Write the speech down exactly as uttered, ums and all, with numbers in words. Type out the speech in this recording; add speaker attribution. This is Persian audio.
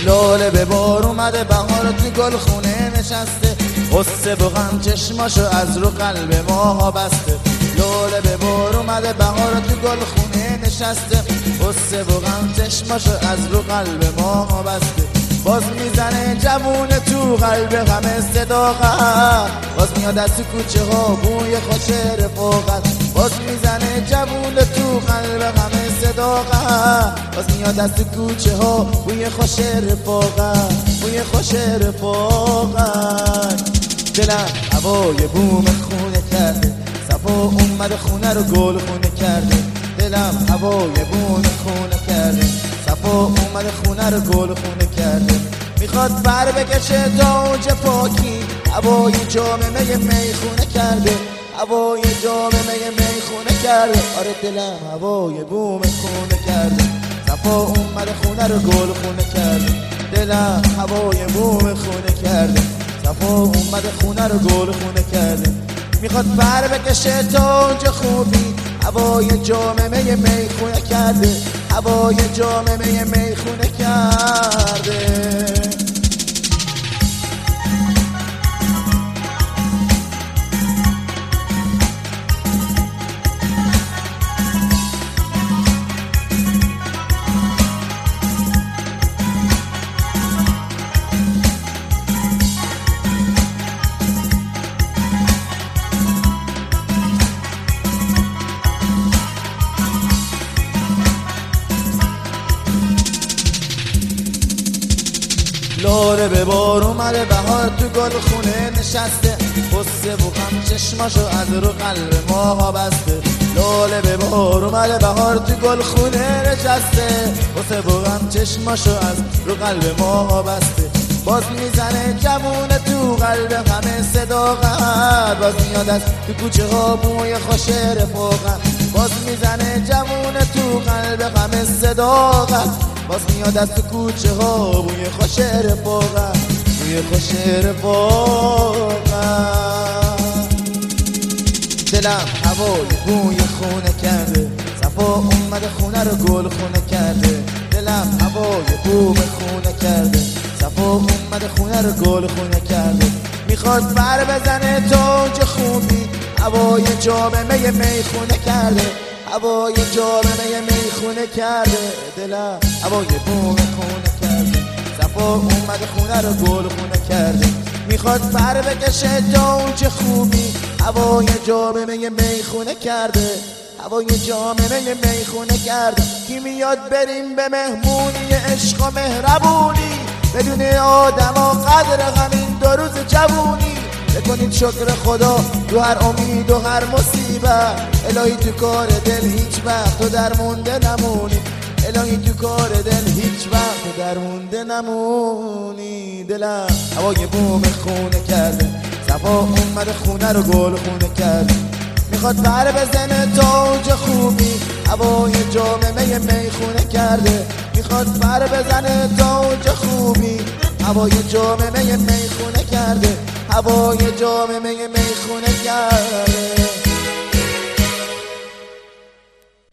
Speaker 1: لاله به بار اومده بهار تو گل خونه نشسته، غصه و غم چشماشو از رو قلب ماها بسته. لاله به بار اومده بهار تو گل خونه نشسته، غصه و غم چشماشو از رو قلب ماها بسته. باز میزنه جوون تو قلب همه صداقت، باز میاد از تو کوچه ها بوی خوش رفاقت. باز میزنه جوون تو قلب همه صداقت، باز میاد از تو کوچه ها بوی خوش رفاقت، بوی خوش رفاقت. دلم هوای بوم خونه کرده، صفا اومده خونه رو گل خونه کرده. دلم هوای بوم خونه کرده، صفا اومده خونه رو گل خونه کرده. میخواد بر بکشه تا اوج پاکی، هوای جامعه میخونه کرده، هوای جامعه میخونه کرده. آره دلم هوای بوم خونه کرده، صفا اومده خونه رو گل خونه کرده. دلم هوای بوم خونه کرده، صفا اومده خونه رو گل خونه کرده. میخواد بر بکشه تا اوج خوبی، هوای جامعه میخونه کرده، هوای جامعه میخونه کرده. لاله به بار اومده بهار تو گل خونه نشسته، غصه و غم چشماشو از رو قلب ماها بسته. لاله به بار اومده بهار تو گل خونه نشسته، غصه و غم چشماشو از رو قلب ماها بسته. باز میزنه جوون تو قلب همه صداقت، باز میاد از تو کوچه ها بوی خوش رفاقت. باز میزنه جوون تو قلب همه صداقت، باز میاد از تو کوچه ها بوی خوش رفاقت، بوی خوش رفاقت. دلم هوای بوی خونه کرده، صفا اومده خونه رو گل خونه کرده. دلم هوای بوم خونه کرده، صفا اومده خونه رو گل خونه کرده. میخواد بر بزنه تا اوج خوبی، هوای جامعه میخونه کرده، هوای جامعه میخونه کرده. دلم هوای بوم خونه کرده، صفا اومده خونه رو گل خونه کرده. میخواد پر بکشه تا اوج خوبی، هوای جامعه میخونه کرده، هوای جامعه میخونه کرده. کی میاد بریم به مهمونی عشق و مهربونی، بدون آدم و قدر همین دو روز جوونی. بکنید شکر خدا تو هر امید و هر مصیبت، الهی تو کار دل هیچ وقت تو در مونده نمونی، الهی تو کار دل هیچ وقت تو در مونده نمونی. دلم هوای بوم خونه کرده، صفا اومده خونه رو گل خونه کرده. میخواد پر بزنه تا اوج خوبی، هوای جامعه میخونه کرده. میخواد پر بزنه تا اوج خوبی، هوای جامعه میخونه کرده، هوای جامعه میخونه کرده.